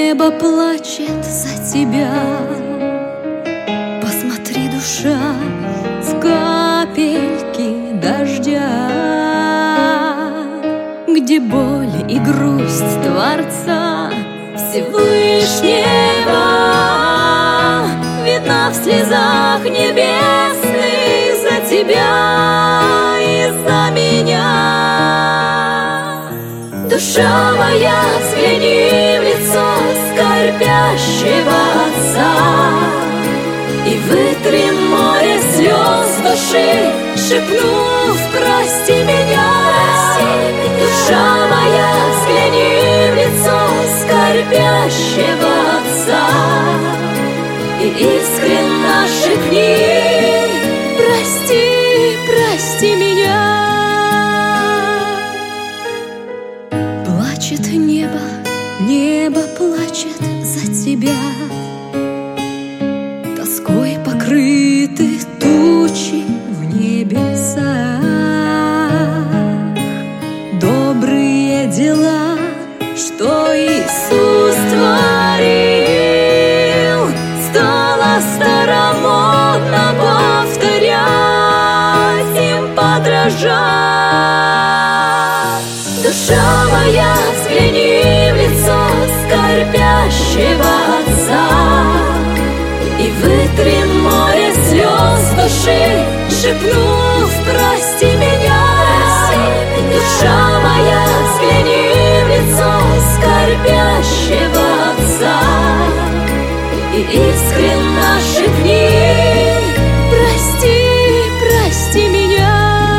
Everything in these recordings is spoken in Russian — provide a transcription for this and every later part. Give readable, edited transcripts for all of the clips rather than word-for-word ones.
небо плачет за тебя. Посмотри, душа, в капельки дождя, где боль и грусть Творца Всевышнего видна в слезах небесных за тебя и за меня. Душа моя, взгляни в лицо скорбящего Отца и вытри море слез души, шепнув: прости меня. Душа моя, взгляни в лицо скорбящего Отца и искренне шепни: прости, прости меня. Плачет небо, небо плачет за тебя. Тоской покрыты тучи в небесах. Добрые дела, что Иисус творил, стало старомодно повторять, им подражать. Душа моя, взгляни в лицо скорбящего Отца и вытри море слез души, шепнув: прости меня. Душа моя, взгляни в лицо скорбящего Отца и искренне шепни: прости, прости меня.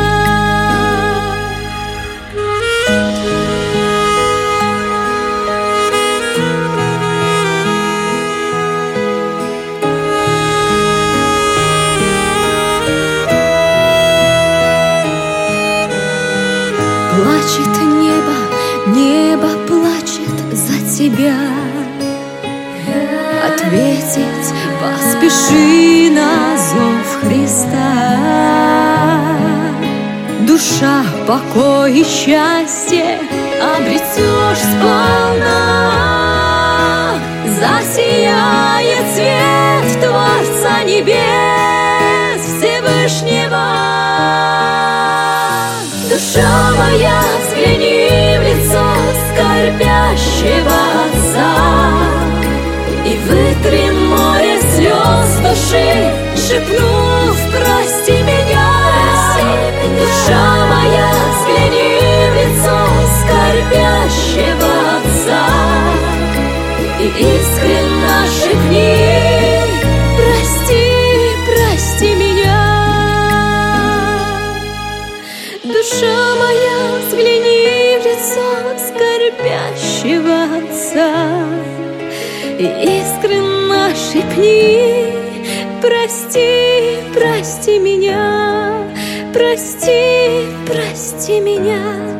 Плачет небо, небо плачет за тебя. Ответить поспеши на зов Христа. Душа, покой и счастье обретешь сполна. Засияет свет Творца небес Всевышнего. Душа моя, взгляни в лицо скорбящего Отца и вытри море слез души, шепнув: прости меня. Душа моя, взгляни в лицо скорбящего Отца и искренне шепни: прости, прости меня. Душа моя, взгляни в лицо скорбящего Отца и искренне шепни: прости, прости меня, прости, прости меня.